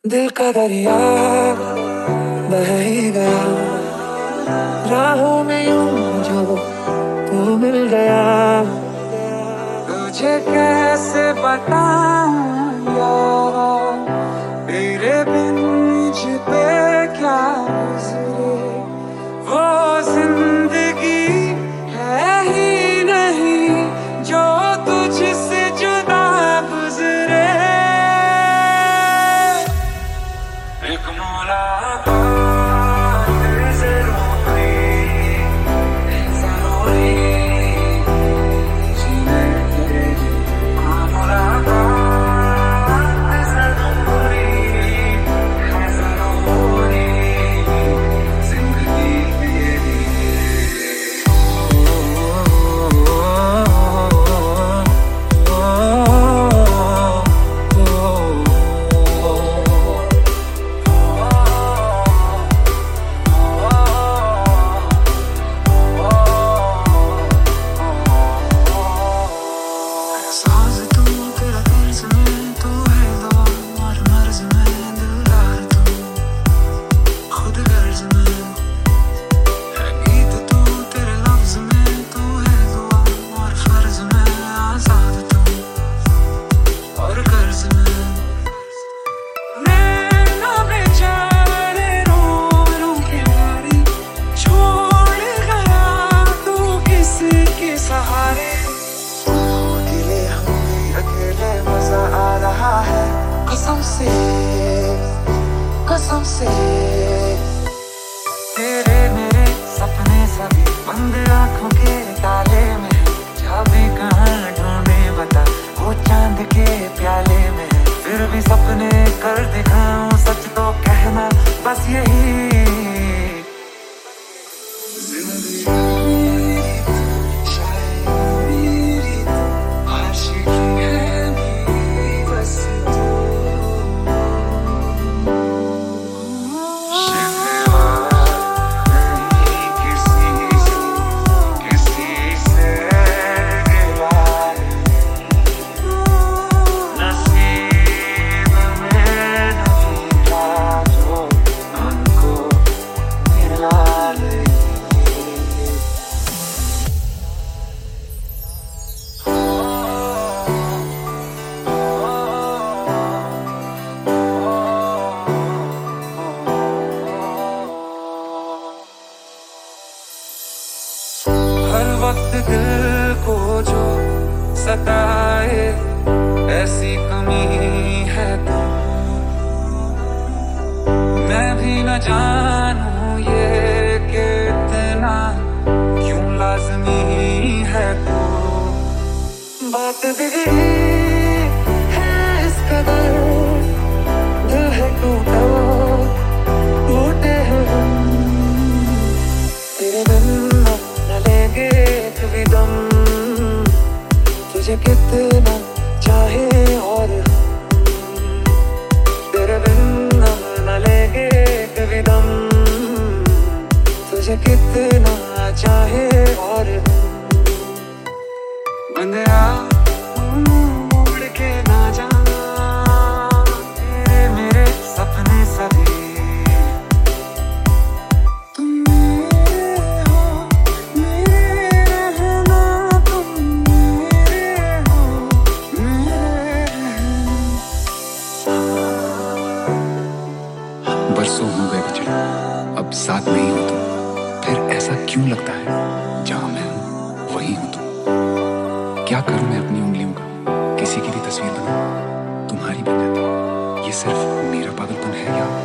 दिल का दरिया बह ही गया राहों में यूं जो तू मिल गया। तुझे कैसे बताऊं यार तेरे बिन मुझ पे क्या गुजरे। वो जिंदगी है ही नहीं जो तुझसे जुदा गुजरे। एक मुलाकात ज़रूरी है, ज़रूरी जीने के लिए। मुलाकात ज़रूरी है, ज़रूरी जिंदगी के लिए। साज़ तू तेरा कर्ज में तू है दुआ और मर्ज में दिलदार तू खुद गर्ज में है गीत तू तेरे लफ्ज में तू है दुआ और फर्ज में आजाद तू और कर्ज में। नैना बेचारे रो रो के यारी छोड़ गया तू किसके सहारे। अकेले हम भी अकेले मजा आ रहा है कसम से कसम से। तेरे मेरे सपने सभी बंद आंखों के ताले में है। चाबी कहाँ ढूंढे बता वो चांद के प्याले में है। फिर भी सपने कर दिखाऊं सच तो कहना बस यही। हर वक्त दिल को जो सताए ऐसी कमी है तू। मैं भी न जानूं ये कि इतना क्यों लाज़मी है तू। बात बिगड़ी है इस कदर दिल है टूटा टूटे हैं हम। तेरे बिन न लेंगे कभी दम तुझे कितना चाहे और हम। तेरे बिन न लेंगे कभी दम तुझे कितना चाहे और हम। बंदिया मुड़ के ना जा तेरे मेरे सपने सभी। बरसों हो गए बिछड़े अब साथ नहीं हो तुम। फिर ऐसा क्यों लगता है जहां मैं हूं वहीं हो तुम। क्या करूं मैं अपनी उंगलियों का किसी की भी तस्वीर बनाऊं तुम्हारी बन जाती। ये सिर्फ मेरा पागलपन है या